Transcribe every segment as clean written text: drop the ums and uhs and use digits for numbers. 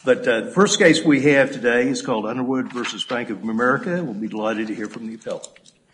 But the first case we have today is called Underwood v. Bank of America. We'll be delighted to hear from the appellant.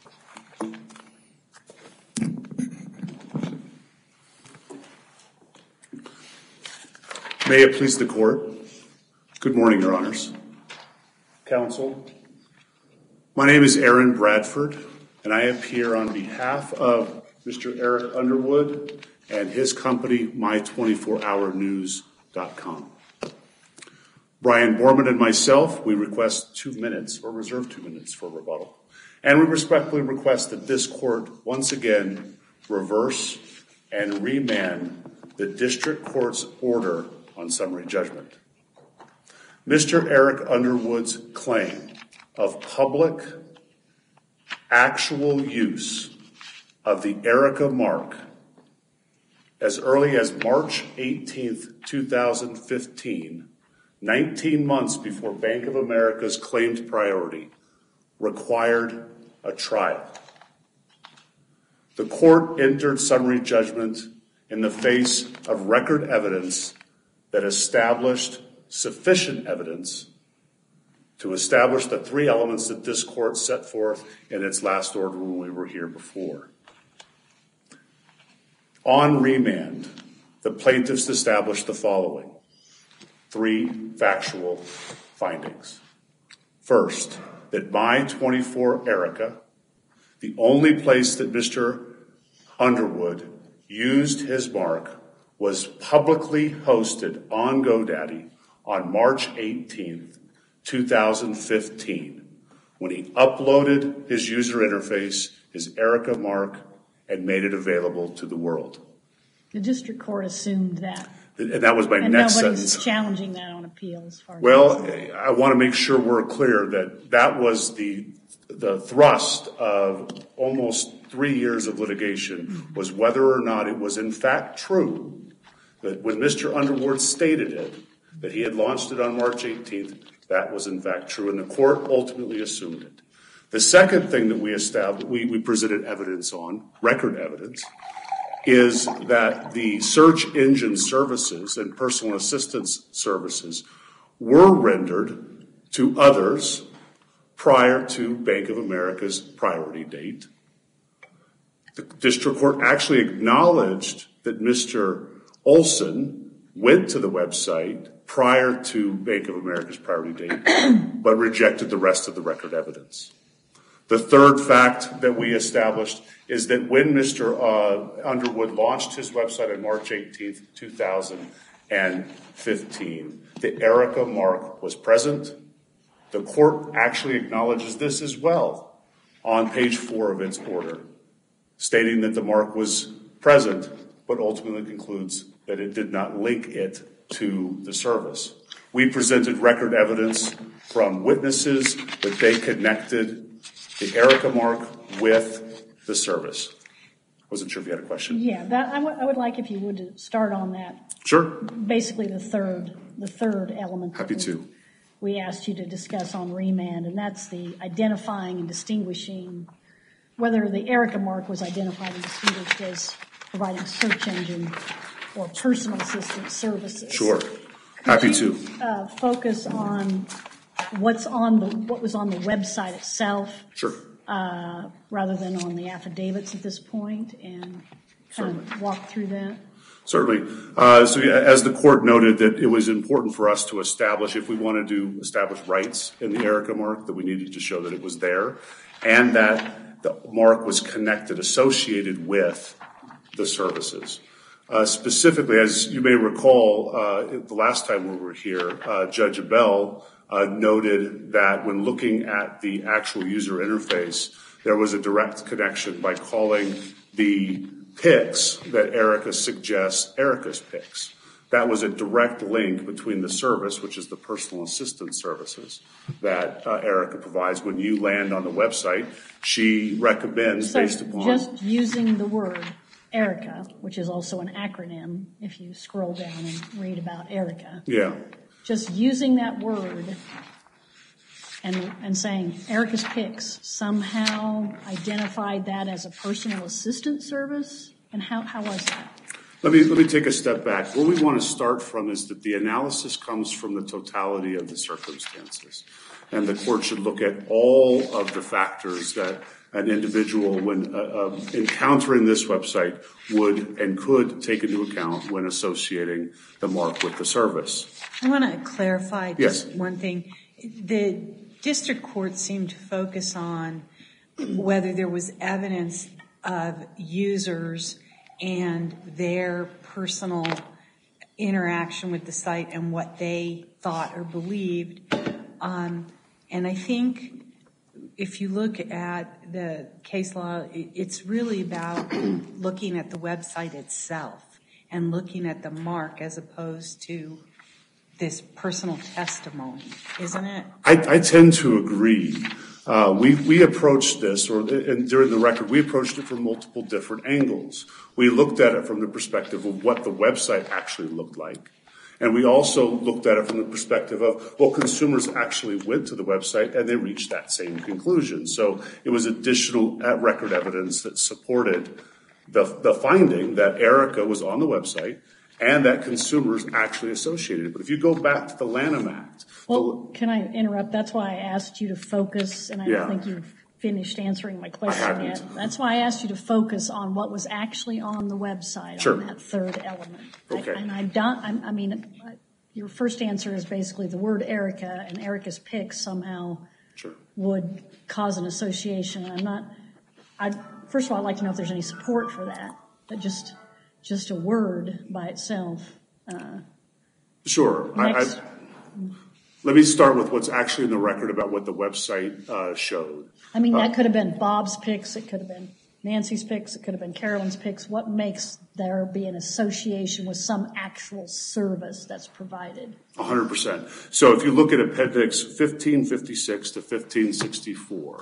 May it please the court. Good morning, Your Honors. Counsel, my name is Aaron Bradford, and I appear on behalf of Mr. Eric Underwood and his company, My24HourNews.com. Brian Borman and myself, we request 2 minutes, or reserve 2 minutes for rebuttal. And we respectfully request that this court once again reverse and remand the district court's order on summary judgment. Mr. Eric Underwood's claim of public actual use of the Erica mark as early as March 18th, 2015, 19 months before Bank of America's claimed priority, required a trial. The court entered summary judgment in the face of record evidence that established sufficient evidence to establish the 3 elements that this court set forth in its last order when we were here before. On remand, the plaintiffs established the following 3 factual findings. First, that My24 Erica, the only place that Mr. Underwood used his mark, was publicly hosted on GoDaddy on March 18th, 2015, when he uploaded his user interface, his Erica mark, and made it available to the world. The district court assumed that. And that was my next sentence. Nobody's challenging that on appeal as far as Well, I want to make sure we're clear that that was the thrust of almost 3 years of litigation, was whether or not it was in fact true that when Mr. Underwood stated it, that he had launched it on March 18th, that was in fact true, and the court ultimately assumed it. The second thing that we established, we presented evidence on, record evidence, is that the search engine services and personal assistance services were rendered to others prior to Bank of America's priority date. The district court actually acknowledged that Mr. Olson went to the website prior to Bank of America's priority date, but rejected the rest of the record evidence. The third fact that we established is that when Mr. Underwood launched his website on March 18th, 2015, the Erica mark was present. The court actually acknowledges this as well on page 4 of its order, stating that the mark was present, but ultimately concludes that it did not link it to the service. We presented record evidence from witnesses that they connected the Erica mark with the service. Wasn't sure if you had a question. Yeah, I would like if you would to start on that. Sure. Basically the third element. Happy to. We asked you to discuss on remand, and that's the identifying and distinguishing whether the Erica mark was identified and distinguished as providing search engine or personal assistance services. Sure. Happy to. Focus on what was on the website itself. Sure. Rather than on the affidavits at this point, and kind of walk through that. Certainly. So as the court noted, that it was important for us to establish, if we wanted to establish rights in the Erica mark, that we needed to show that it was there, and that the mark was connected, associated with the services. Specifically, as you may recall, the last time we were here, Judge Abell noted that when looking at the actual user interface, there was a direct connection by calling the pics that Erica suggests Erica's pics. That was a direct link between the service, which is the personal assistance services that Erica provides. When you land on the website, she recommends based upon... Just using the word Erica, which is also an acronym, if you scroll down and read about Erica. Yeah. Just using that word and saying Erica's Pics somehow identified that as a personal assistance service? And how was that? Let me take a step back. Where we want to start from is that the analysis comes from the totality of the circumstances. And the court should look at all of the factors that an individual, when encountering this website, would and could take into account when associating the mark with the service. I want to clarify just Yes. one thing. The district court seemed to focus on whether there was evidence of users and their personal interaction with the site and what they thought or believed. And I think if you look at the case law, it's really about looking at the website itself and looking at the mark as opposed to this personal testimony, isn't it? I tend to agree. We approached this, and during the record, we approached it from multiple different angles. We looked at it from the perspective of what the website actually looked like. And we also looked at it from the perspective of, well, consumers actually went to the website and they reached that same conclusion. So it was additional record evidence that supported the finding that Erica was on the website and that consumers actually associated it. But if you go back to the Lanham Act. Well, can I interrupt? That's why I asked you to focus, and I don't think you've finished answering my question yet. That's why I asked you to focus on what was actually on the website, on that third element. Okay. I mean, your first answer is basically the word Erica and Erica's pics somehow would cause an association. First of all, I'd like to know if there's any support for that, but just a word by itself. Sure. Let me start with what's actually in the record about what the website showed. I mean, that could have been Bob's pics, it could have been Nancy's pics, it could have been Carolyn's pics. What makes there be an association with some actual service that's provided? 100%. So if you look at Appendix 1556 to 1564,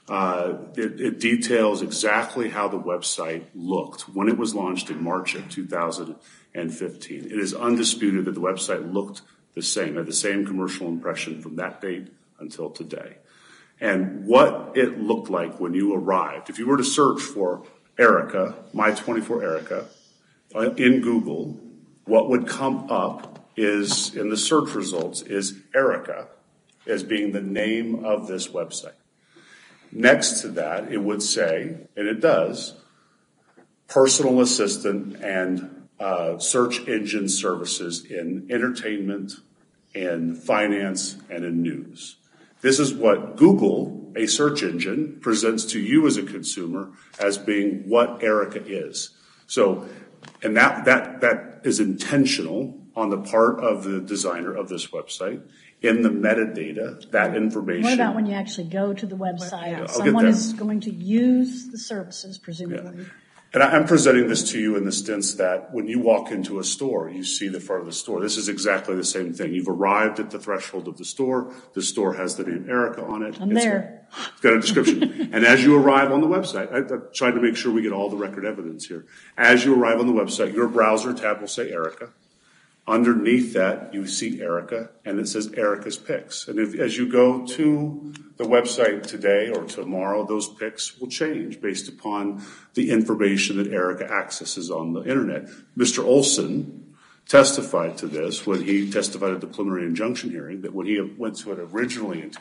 it details exactly how the website looked when it was launched in March of 2015. It is undisputed that the website looked the same, had the same commercial impression from that date until today. And what it looked like when you arrived, if you were to search for Erica, My24 Erica, in Google, what would come up is, in the search results, is Erica as being the name of this website. Next to that, it would say, and it does, personal assistant and search engine services in entertainment, in finance, and in news. This is what Google, a search engine, presents to you as a consumer as being what Erica is. So, and that is intentional on the part of the designer of this website. In the metadata, that information. What about when you actually go to the website? Someone is going to use the services, presumably. Yeah. And I'm presenting this to you in the sense that when you walk into a store, you see the front of the store. This is exactly the same thing. You've arrived at the threshold of the store. The store has the name Erica on it. I'm there. It's got a description. And as you arrive on the website, I'm trying to make sure we get all the record evidence here. As you arrive on the website, your browser tab will say Erica. Underneath that, you see Erica, and it says Erica's pics. And as you go to the website today or tomorrow, those pics will change based upon the information that Erica accesses on the internet. Mr. Olson testified to this when he testified at the preliminary injunction hearing, that when he went to it originally in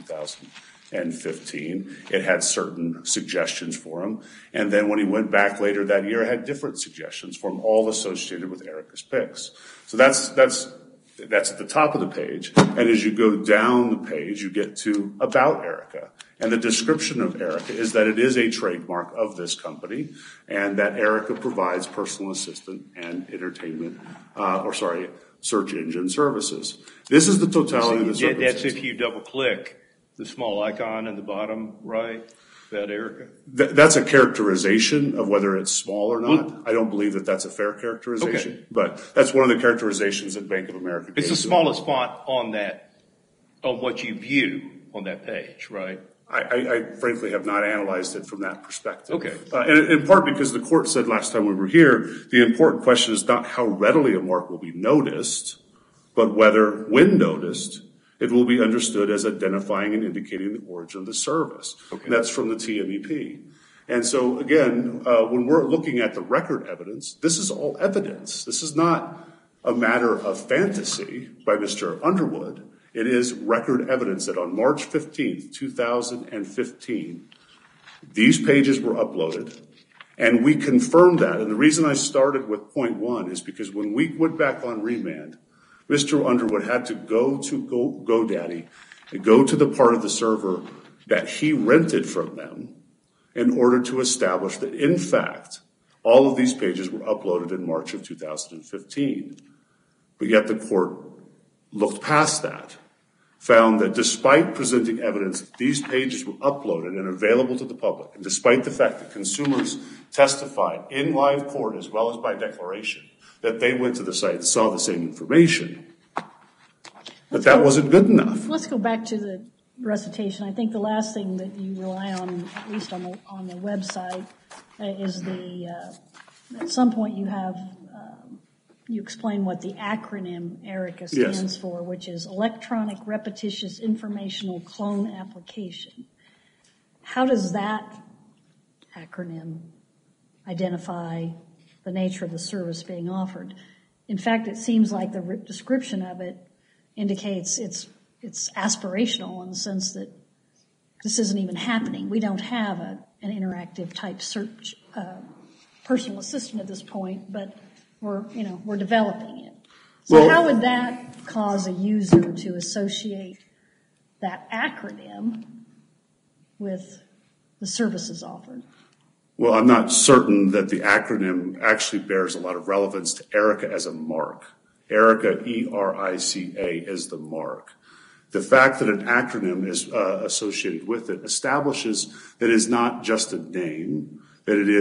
2015, it had certain suggestions for him. And then when he went back later that year, it had different suggestions for him, all associated with Erica's pics. So that's at the top of the page. And as you go down the page, you get to About Erica. And the description of Erica is that it is a trademark of this company and that Erica provides personal assistant and entertainment, search engine services. This is the totality of the circumstances. That's if you double click the small icon in the bottom right. About Erica? That's a characterization of whether it's small or not. I don't believe that that's a fair characterization. Okay. But that's one of the characterizations that Bank of America gave. It's the smallest font on what you view on that page, right? I frankly have not analyzed it from that perspective. Okay. And in part because the court said last time we were here, the important question is not how readily a mark will be noticed, but whether, when noticed, it will be understood as identifying and indicating the origin of the service. Okay. And that's from the TMEP. And so, again, when we're looking at the record evidence, this is all evidence. This is not a matter of fantasy by Mr. Underwood. It is record evidence that on March 15th, 2015, these pages were uploaded, and we confirmed that. And the reason I started with point one is because when we went back on remand, Mr. Underwood had to go to GoDaddy and go to the part of the server that he rented from them in order to establish that, in fact, all of these pages were uploaded in March of 2015. But yet the court looked past that, found that despite presenting evidence that these pages were uploaded and available to the public, and despite the fact that consumers testified in live court as well as by declaration that they went to the site and saw the same information, that wasn't good enough. Let's go back to the recitation. I think the last thing that you rely on, at least on the website, is at some point you explain what the acronym ERICA stands for, which is Electronic Repetitious Informational Clone Application. How does that acronym identify the nature of the service being offered? In fact, it seems like the description of it indicates it's aspirational in the sense that this isn't even happening. We don't have an interactive type search personal assistant at this point, but we're developing it. So how would that cause a user to associate that acronym with the services offered? Well, I'm not certain that the acronym actually bears a lot of relevance to ERICA as a mark. ERICA, E-R-I-C-A, is the mark. The fact that an acronym is associated with it establishes that it is not just a name, that it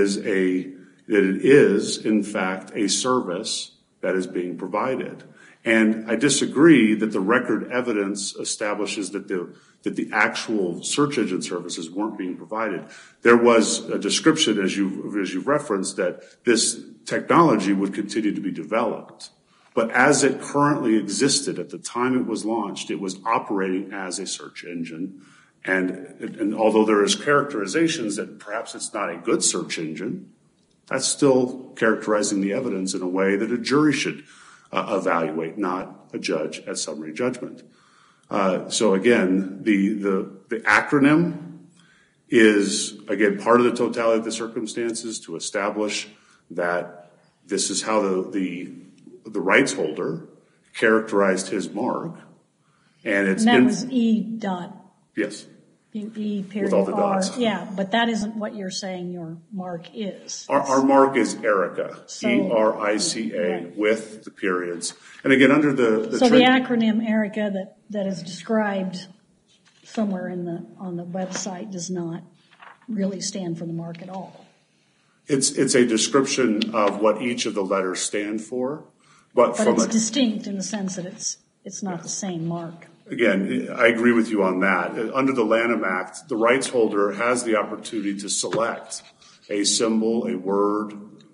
is, in fact, a service that is being provided. And I disagree that the record evidence establishes that the actual search engine services weren't being provided. There was a description, as you referenced, that this technology would continue to be developed. But as it currently existed at the time it was launched, it was operating as a search engine. And although there is characterizations that perhaps it's not a good search engine, that's still characterizing the evidence in a way that a jury should evaluate, not a judge at summary judgment. So again, the acronym is, again, part of the totality of the circumstances to establish that this is how the rights holder characterized his mark. And that was E dot. Yes. E period with all the dots. R. Yeah, but that isn't what you're saying your mark is. Our mark is ERICA, E-R-I-C-A, right, with the periods. And again, under the so the acronym ERICA that is described somewhere on the website does not really stand for the mark at all. It's a description of what each of the letters stand for. But it's distinct in the sense that it's not the same mark. Again, I agree with you on that. Under the Lanham Act, the rights holder has the opportunity to select a symbol, a word,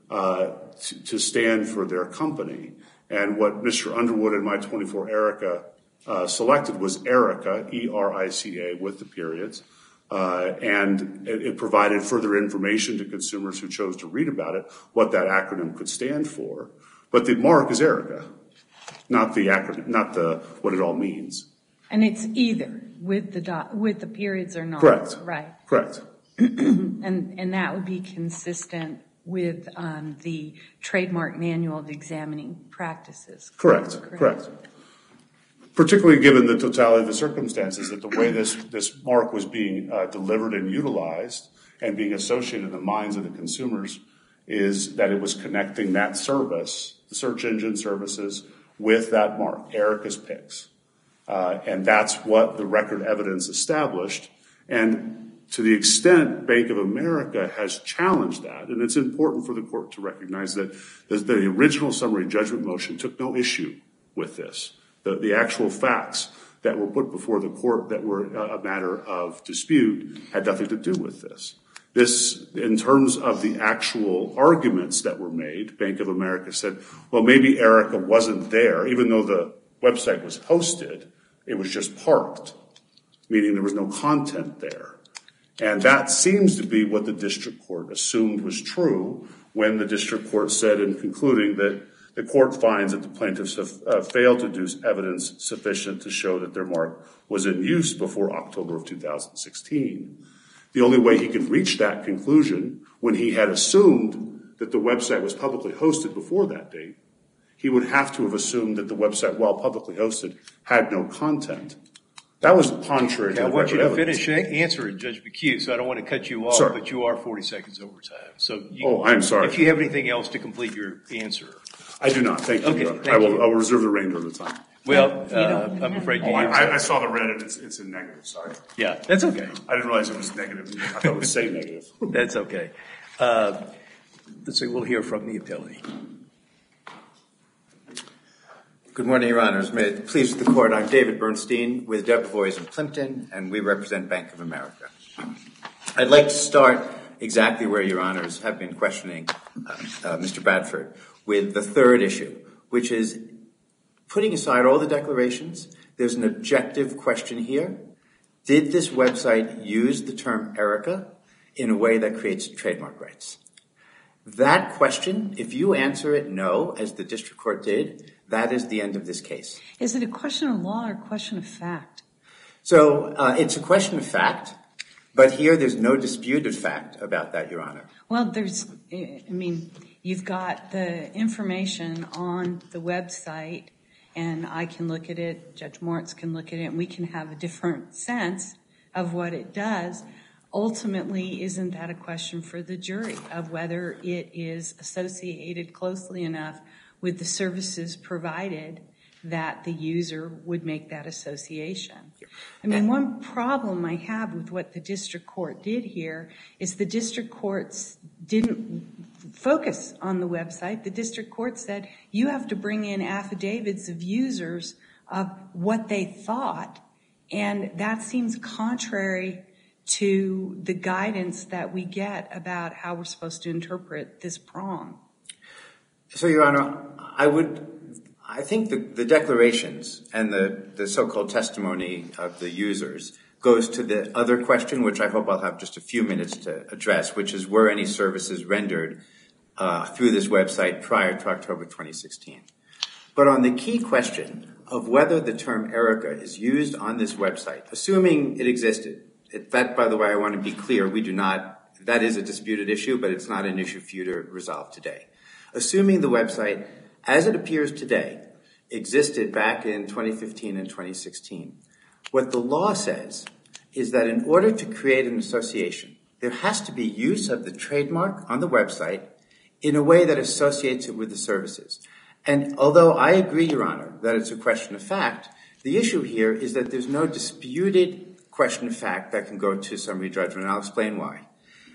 to stand for their company. And what Mr. Underwood and My 24 ERICA selected was ERICA, E-R-I-C-A, with the periods. And it provided further information to consumers who chose to read about it, what that acronym could stand for. But the mark is ERICA, not the acronym, not what it all means. And it's either with the periods or not. Correct. Right. Correct. And that would be consistent with the trademark manual of examining practices. Correct. Particularly given the totality of the circumstances, that the way this mark was being delivered and utilized and being associated in the minds of the consumers is that it was connecting that service, the search engine services, with that mark, ERICA's Picks. And that's what the record evidence established. And to the extent Bank of America has challenged that, and it's important for the court to recognize that the original summary judgment motion took no issue with this. The actual facts that were put before the court that were a matter of dispute had nothing to do with this. This, in terms of the actual arguments that were made, Bank of America said, well, maybe ERICA wasn't there, even though the website was hosted, it was just parked, meaning there was no content there. And that seems to be what the district court assumed was true when the district court said in concluding that the court finds that the plaintiffs have failed to deduce evidence sufficient to show that their mark was in use before October of 2016. The only way he could reach that conclusion when he had assumed that the website was publicly hosted before that date, he would have to have assumed that the website, while publicly hosted, had no content. That was contrary to the I want you to evidence. finish answering Judge McHugh, so I don't want to cut you off, Sorry. but you are 40 seconds over time. So I'm sorry. If you have anything else to complete your answer. I do not. Thank you. Okay, Your Honor. thank you. I will reserve the remainder of the time. Well, I'm afraid you I saw the red and it's in negative. Sorry. Yeah, that's okay. I didn't realize it was negative. I thought it would say negative. That's okay. Let's see, we'll hear from the appellee. Good morning, Your Honors. May it please the Court, I'm David Bernstein with Debevoise and Plimpton, and we represent Bank of America. I'd like to start exactly where Your Honors have been questioning Mr. Bradford with the third issue, which is putting aside all the declarations, there's an objective question here. Did this website use the term Erica in a way that creates trademark rights? That question, if you answer it no, as the district court did, that is the end of this case. Is it a question of law or a question of fact? So it's a question of fact, but here there's no disputed fact about that, Your Honor. Well, you've got the information on the website, and I can look at it, Judge Moritz can look at it, and we can have a different sense of what it does. Ultimately, isn't that a question for the jury of whether it is associated closely enough with the services provided that the user would make that association? One problem I have with what the district court did here is the district courts didn't focus on the website. The district court said you have to bring in affidavits of users of what they thought, and that seems contrary to the guidance that we get about how we're supposed to interpret this prong. So, Your Honor, I think the declarations and the so-called testimony of the users goes to the other question, which I hope I'll have just a few minutes to address, which is were any services rendered through this website prior to October 2016. But on the key question of whether the term Erica is used on this website, assuming it existed, that, by the way, I want to be clear, we do not, that is a disputed issue, but it's not an issue for you to resolve today. Assuming the website, as it appears today, existed back in 2015 and 2016, what the law says is that in order to create an association, there has to be use of the trademark on the website in a way that associates it with the services. And although I agree, Your Honor, that it's a question of fact, the issue here is that there's no disputed question of fact that can go to summary judgment, and I'll explain why.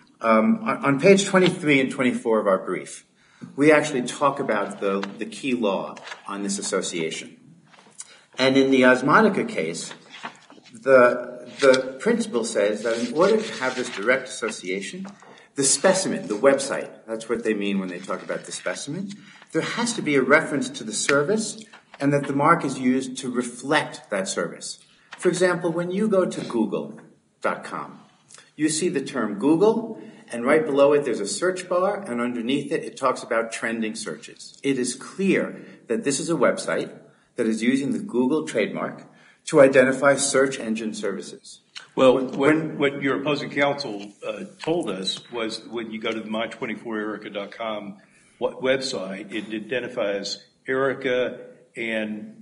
On page 23 and 24 of our brief, we actually talk about the key law on this association. And in the Osmotica case, the principle says that in order to have this direct association, the specimen, the website, that's what they mean when they talk about the specimen, there has to be a reference to the service and that the mark is used to reflect that service. For example, when you go to Google.com, you see the term Google, and right below it there's a search bar, and underneath it, it talks about trending searches. It is clear that this is a website that is using the Google trademark to identify search engine services. Well, what your opposing counsel told us was when you go to the my24erica.com website, it identifies Erica and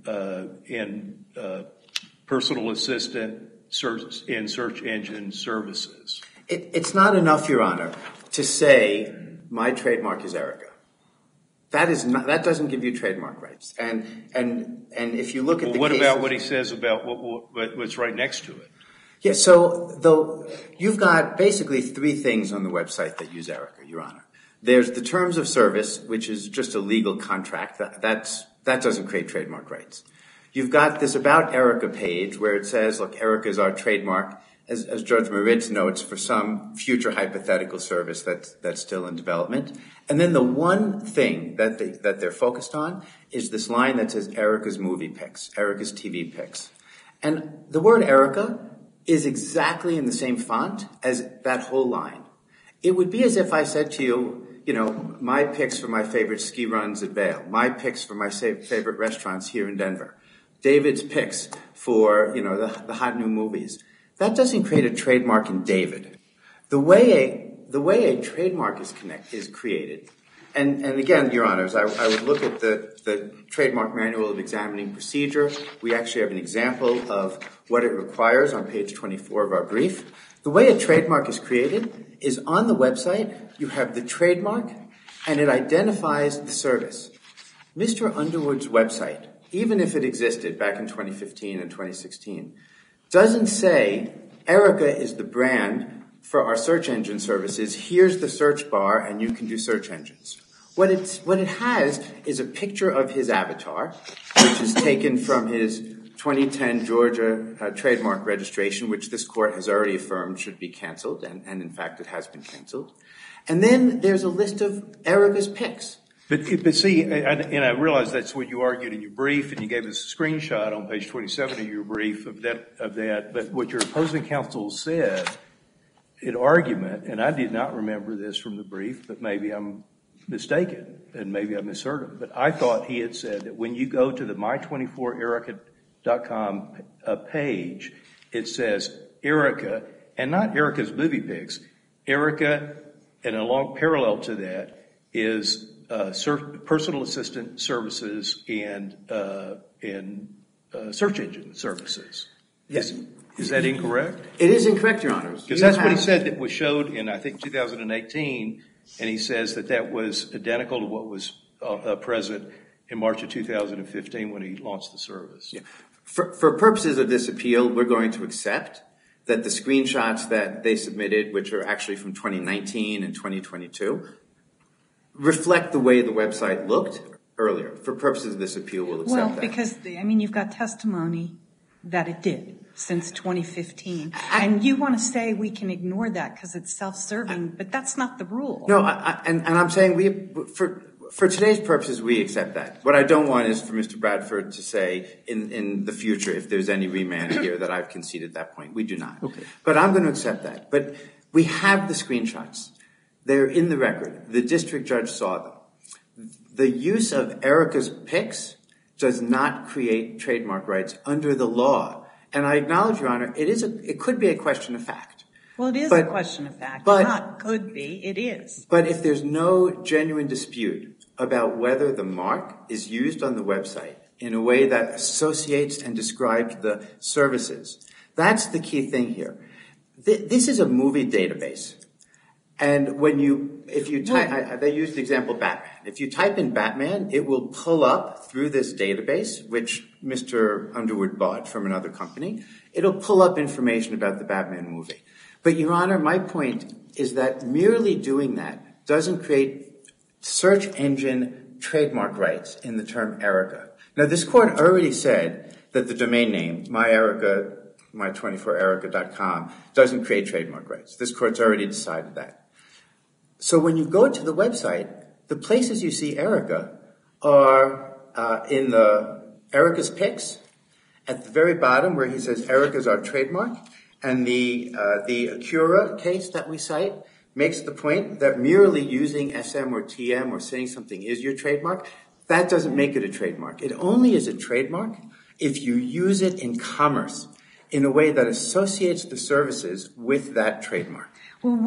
personal assistant and search engine services. It's not enough, Your Honor, to say my trademark is Erica. That doesn't give you trademark rights. And if you look at the what cases, about what he says about what's right next to it? Yeah, so you've got basically three things on the website that use Erica, Your Honor. There's the terms of service, which is just a legal contract. That doesn't create trademark rights. You've got this About Erica page where it says, look, Erica is our trademark, as Judge Moritz notes, for some future hypothetical service that's still in development. And then the one thing that they're focused on is this line that says Erica's movie pics, Erica's TV pics. And the word Erica is exactly in the same font as that whole line. It would be as if I said to you, you know, my picks for my favorite ski runs at Vail, my picks for my favorite restaurants here in Denver, David's picks for, you know, the hot new movies. That doesn't create a trademark in David. The way a trademark is created, and again, Your Honors, I would look at the Trademark Manual of Examining Procedure. We actually have an example of what it requires on page 24 of our brief. The way a trademark is created is on the website, you have the trademark, and it identifies the service. Mr. Underwood's website, even if it existed back in 2015 and 2016, doesn't say Erica is the brand for our search engine services. Here's the search bar, and you can do search engines. What it has is a picture of his avatar, which is taken from his 2010 Georgia trademark registration, which this court has already affirmed should be canceled, and in fact it has been canceled. And then there's a list of Erica's picks. But see, and I realize that's what you argued in your brief, and you gave us a screenshot on page 27 of your brief of that. But what your opposing counsel said in argument, and I did not remember this from the brief, but maybe I'm mistaken, and maybe I misheard him, but I thought he had said that when you go to the my24erica.com page, it says Erica, and not Erica's movie picks. Erica, and along parallel to that, is personal assistant services and search engine services. Yes. Is that incorrect? It is incorrect, Your Honors. Because that's what he said that was showed in, I think, 2018, and he says that was identical to what was present in March of 2015 when he launched the service. Yeah. For purposes of this appeal, we're going to accept that the screenshots that they submitted, which are actually from 2019 and 2022, reflect the way the website looked earlier. For purposes of this appeal, we'll accept that. Well, because, I mean, you've got testimony that it did since 2015. And you want to say we can ignore that because it's self-serving, but that's not the rule. No, and I'm saying for today's purposes, we accept that. What I don't want is for Mr. Bradford to say in the future, if there's any remand here, that I've conceded that point. We do not. Okay. But I'm going to accept that. But we have the screenshots. They're in the record. The district judge saw them. The use of Erica's picks does not create trademark rights under the law. And I acknowledge, Your Honor, it could be a question of fact. Well, it is a question of fact. But, not could be, it is. But if there's no genuine dispute about whether the mark is used on the website in a way that associates and describes the services, that's the key thing here. This is a movie database. And if you type, they used the example Batman. If you type in Batman, it will pull up through this database, which Mr. Underwood bought from another company. It'll pull up information about the Batman movie. But, Your Honor, my point is that merely doing that doesn't create search engine trademark rights in the term Erica. Now, this court already said that the domain name, my24erica.com, doesn't create trademark rights. This court's already decided that. So when you go to the website, the places you see Erica are in the Erica's picks, at the very bottom where he says Erica's our trademark, and the Acura case that we cite makes the point that merely using SM or TM or saying something is your trademark, that doesn't make it a trademark. It only is a trademark if you use it in commerce in a way that associates the services with that trademark. Well,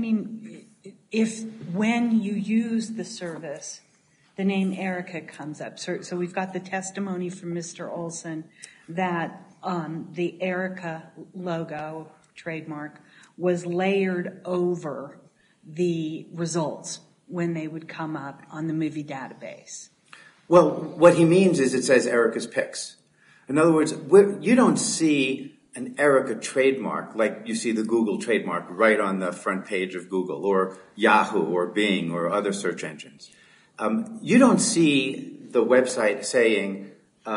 if when you use the service, the name Erica comes up. So we've got the testimony from Mr. Olson that the Erica logo, trademark, was layered over the results when they would come up on the movie database. Well, what he means is it says Erica's picks. In other words, you don't see an Erica trademark like you see the Google trademark right on the front page of Google or Yahoo or Bing or other search engines. You don't see the website saying,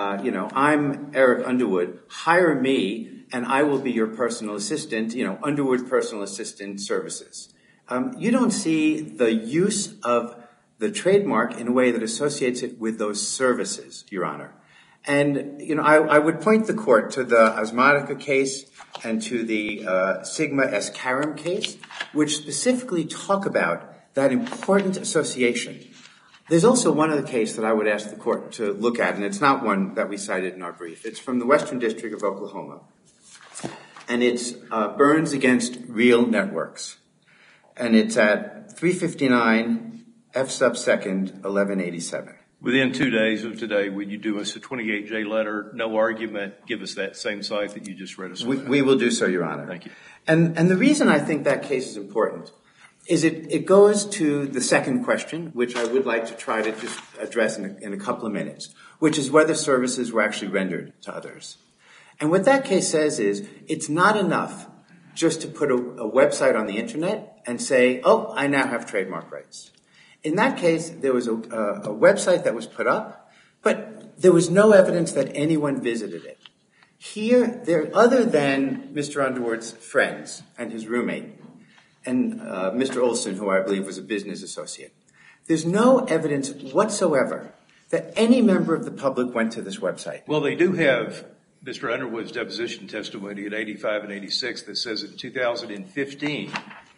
I'm Eric Underwood, hire me and I will be your personal assistant, Underwood Personal Assistant Services. You don't see the use of the trademark in a way that associates it with those services, Your Honor. And, I would point the court to the Osmotica case and to the Sigma S. Karam case, which specifically talk about that important association. There's also one other case that I would ask the court to look at, and it's not one that we cited in our brief. It's from the Western District of Oklahoma, and it's Burns against Real Networks. And it's at 359 F sub 2nd, 1187. Within 2 days of today, would you do us a 28J letter, no argument, give us that same site that you just read us? We will do so, Your Honor. Thank you. And the reason I think that case is important is it goes to the second question, which I would like to try to just address in a couple of minutes, which is whether services were actually rendered to others. And what that case says is it's not enough just to put a website on the internet and say, oh, I now have trademark rights. In that case, there was a website that was put up, but there was no evidence that anyone visited it. Here, other than Mr. Underwood's friends and his roommate, and Mr. Olson, who I believe was a business associate, there's no evidence whatsoever that any member of the public went to this website. Well, they do have Mr. Underwood's deposition testimony at 85 and 86 that says in 2015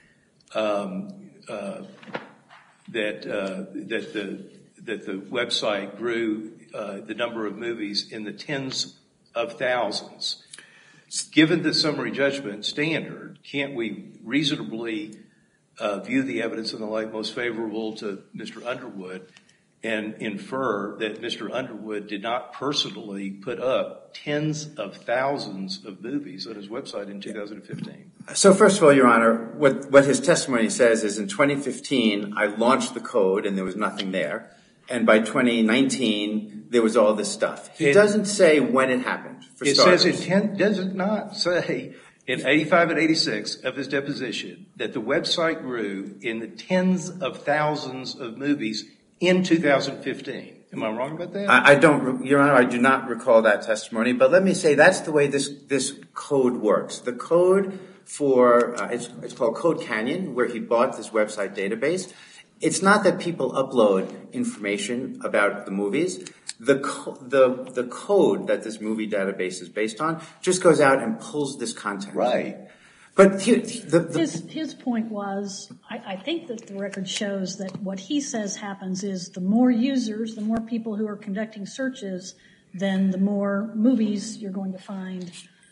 that the website grew the number of movies in the tens of thousands. Given the summary judgment standard, can't we reasonably view the evidence in the light most favorable to Mr. Underwood and infer that Mr. Underwood did not personally put up tens of thousands of movies on his website in 2015? So first of all, Your Honor, what his testimony says is in 2015, I launched the code and there was nothing there. And by 2019, there was all this stuff. He doesn't say when it happened, for starters. It says does it not say in 85 and 86 of his deposition that the website grew in the tens of thousands of movies in 2015. Am I wrong about that? Your Honor, I do not recall that testimony, but let me say that's the way this code works. The code for, it's called Code Canyon, where he bought this website database. It's not that people upload information about the movies. The code that this movie database is based on just goes out and pulls this content. Right. But his point was, I think that the record shows that what he says happens is the more users, the more people who are conducting searches, then the more movies you're going to find.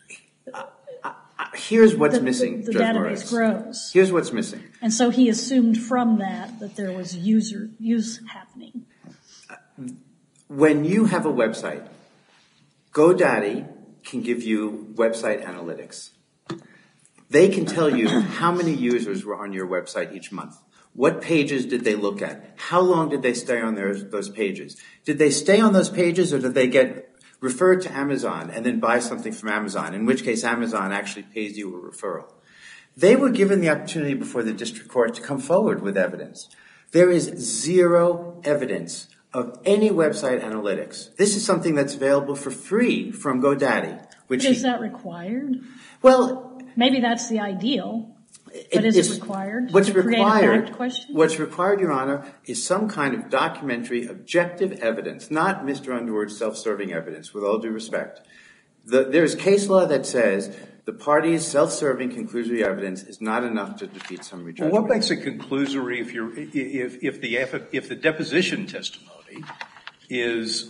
Here's what's missing, the Judge database Moritz. grows. Here's what's missing. And so he assumed from that there was use happening. When you have a website, GoDaddy can give you website analytics. They can tell you how many users were on your website each month. What pages did they look at? How long did they stay on those pages? Did they stay on those pages or did they get referred to Amazon and then buy something from Amazon, in which case Amazon actually pays you a referral? They were given the opportunity before the district court to come forward with evidence. There is zero evidence of any website analytics. This is something that's available for free from GoDaddy. Is that required? Well, maybe that's the ideal, but is it required? What's to required? Create a fact question? What's required, Your Honor, is some kind of documentary, objective evidence, not Mr. Underwood's self-serving evidence. With all due respect, there's case law that says the party's self-serving conclusory evidence is not enough to defeat summary judgment. Well, what makes it conclusory if the deposition testimony is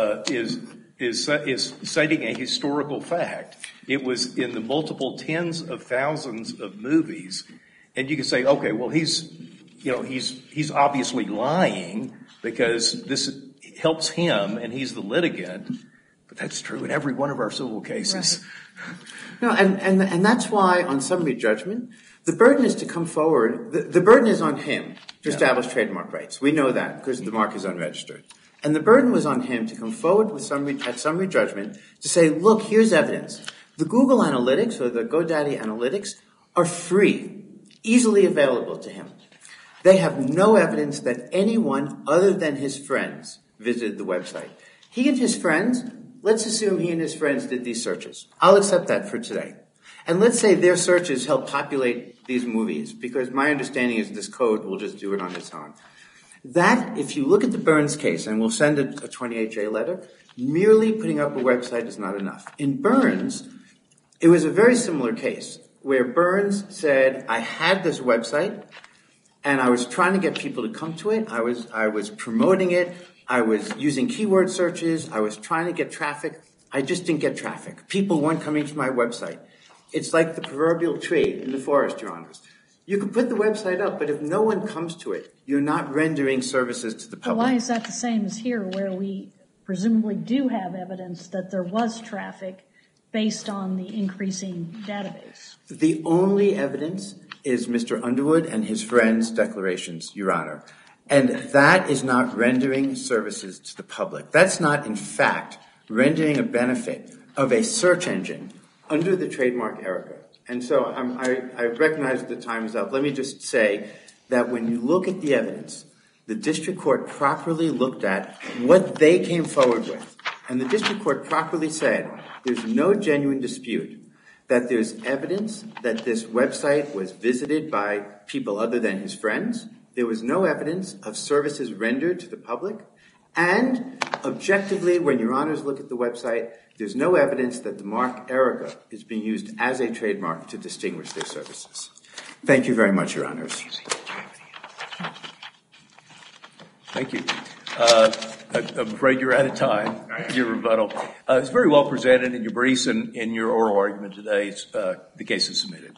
citing a historical fact? It was in the multiple tens of thousands of movies, and you can say, okay, well, he's obviously lying because this helps him and he's the litigant. But that's true in every one of our civil cases. Right. No, and that's why on summary judgment, the burden is to come forward. The burden is on him to establish trademark rights. We know that because the mark is unregistered. And the burden was on him to come forward with summary judgment to say, look, here's evidence. The Google Analytics or the GoDaddy Analytics are free, easily available to him. They have no evidence that anyone other than his friends visited the website. He and his friends, let's assume he and his friends did these searches. I'll accept that for today. And let's say their searches help populate these movies, because my understanding is this code will just do it on its own. That, if you look at the Burns case, and we'll send a 28J letter, Merely putting up a website is not enough. In Burns, it was a very similar case where Burns said, I had this website and I was trying to get people to come to it. I was promoting it. I was using keyword searches. I was trying to get traffic. I just didn't get traffic. People weren't coming to my website. It's like the proverbial tree in the forest, Your Honors. You can put the website up, but if no one comes to it, you're not rendering services to the public. Well, why is that the same as here, where we presumably do have evidence that there was traffic based on the increasing database? The only evidence is Mr. Underwood and his friends' declarations, Your Honor. And that is not rendering services to the public. That's not, in fact, rendering a benefit of a search engine under the trademark Erica. And so I recognize the time is up. Let me just say that when you look at the evidence, the district court properly looked at what they came forward with. And the district court properly said there's no genuine dispute that there's evidence that this website was visited by people other than his friends. There was no evidence of services rendered to the public. And objectively, when Your Honors look at the website, there's no evidence that the mark Erica is being used as a trademark to distinguish their services. Thank you very much, Your Honors. Thank you. I'm afraid you're out of time, your rebuttal. It's very well presented in your briefs and in your oral argument today. The case is submitted.